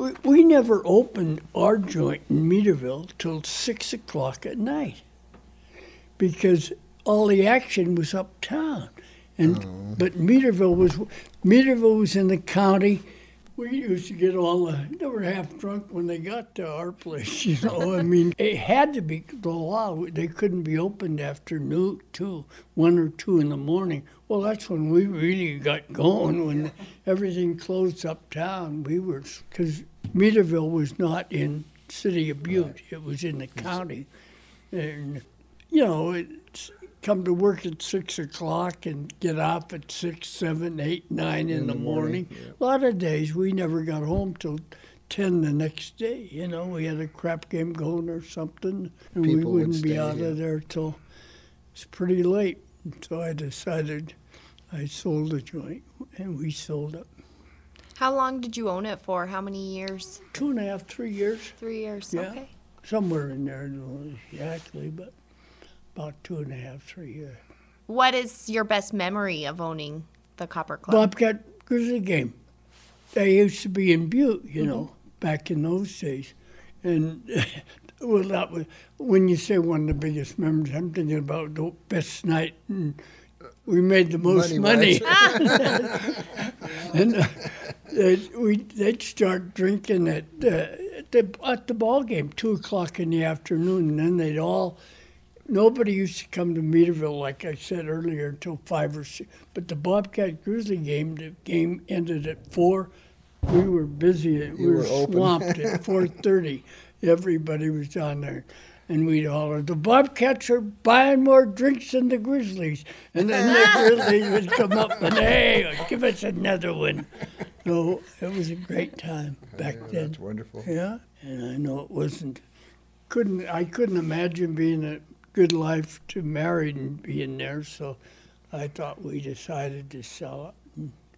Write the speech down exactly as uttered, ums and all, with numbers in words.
we, we never opened our joint in Meaderville till six o'clock at night because all the action was uptown. And oh. But Meaderville was Meaderville was in the county. We used to get all the, they were half drunk when they got to our place, you know. I mean, it had to be the law. They couldn't be opened after noon, two, one or two in the morning. Well, that's when we really got going, when everything closed uptown. We were, because Meaderville was not in City of Butte. Right. It was in the county. And, you know, it's, come to work at six o'clock and get off at six, seven, eight, nine in, in the, the morning. morning. Yeah. A lot of days we never got home till ten the next day. You know, we had a crap game going or something, and People we wouldn't would be stay, out yeah. of there till it's pretty late. And so I decided I sold the joint, and we sold it. How long did you own it for? How many years? Two and a half, three years. Three years, yeah. okay. Somewhere in there, exactly, but about two and a half, three years. What is your best memory of owning the Copper Club? Bobcat Grizzly game. They used to be in Butte, you mm-hmm. know, back in those days. And, well, that was, when you say one of the biggest memories, I'm thinking about the best night. And we made the most money. money. and uh, they'd, we, they'd start drinking at, uh, at, the, at the ball game, two o'clock in the afternoon, and then they'd all... Nobody used to come to Meaderville, like I said earlier, until five or six. But the Bobcat Grizzly game, the game ended at four. We were busy. You we were, were swamped at four thirty. Everybody was on there. And we'd holler, the Bobcats are buying more drinks than the Grizzlies. And then the Grizzlies would come up and, hey, give us another one. So it was a great time back yeah, then. That's wonderful. Yeah, and I know it wasn't, couldn't, I couldn't imagine being a good life to married and being there, so I thought we decided to sell it.